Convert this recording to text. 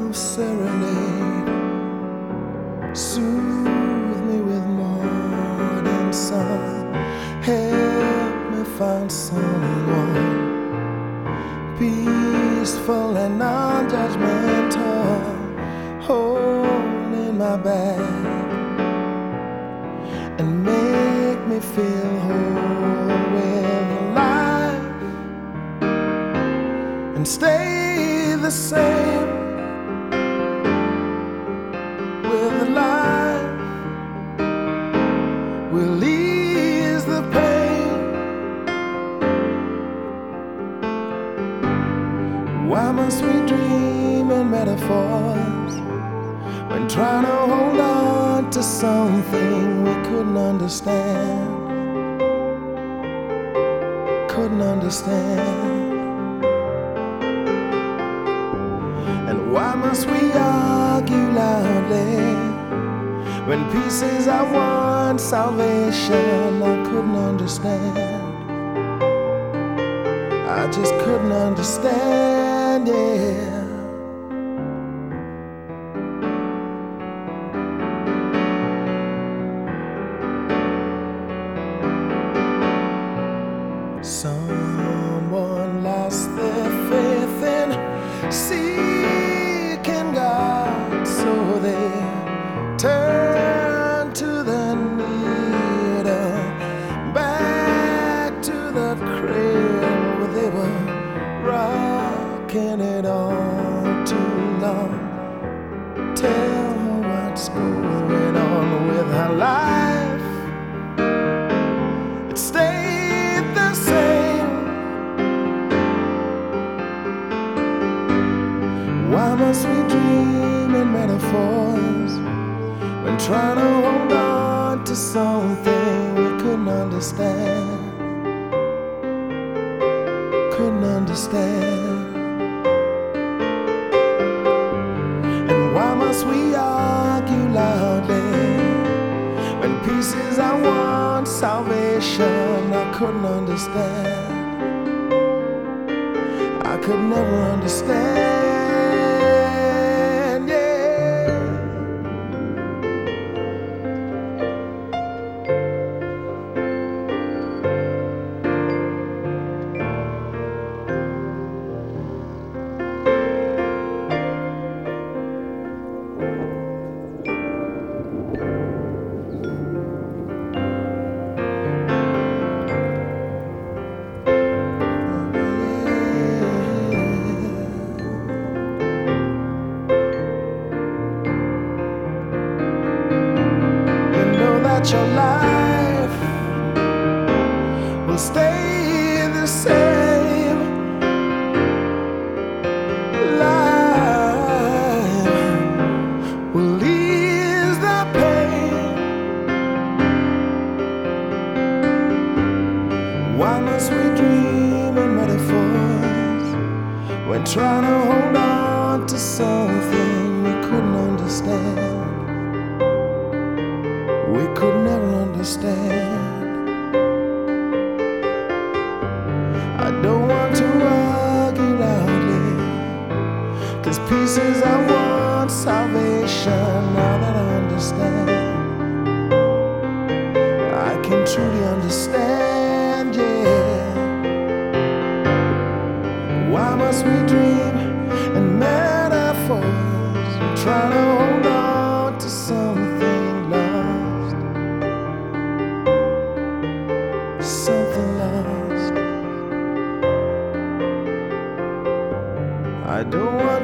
serenade, soothe me with morning sun, help me find someone peaceful and non-judgmental, holding my back and make me feel whole with life and stay the same with life. We'll ease the pain. Why must we dream in metaphors when trying to hold on to something we couldn't understand? Couldn't understand. And why must we argue loudly when peace is our one salvation? I couldn't understand. I just couldn't understand, yeah. Someone lost their faith in seeking God, so they turned to the needle, back to the cradle where they were rocking it all too long. Tell her what's going on with her life. It stayed the same. Why must we dream in metaphors when trying to hold on to something we couldn't understand? Couldn't understand. And why must we argue loudly when peace is our one salvation? I couldn't understand. I could never understand, yeah. Your life will stay the same. Life will ease the pain. Why must we dream in metaphors when trying to hold on to something we couldn't understand? We could never understand. I don't want to argue loudly, 'cause peace is our one salvation. Now that I understand, I can truly understand, yeah. Why must we dream in metaphors, trying to hold on to something lost? Something lost. I don't want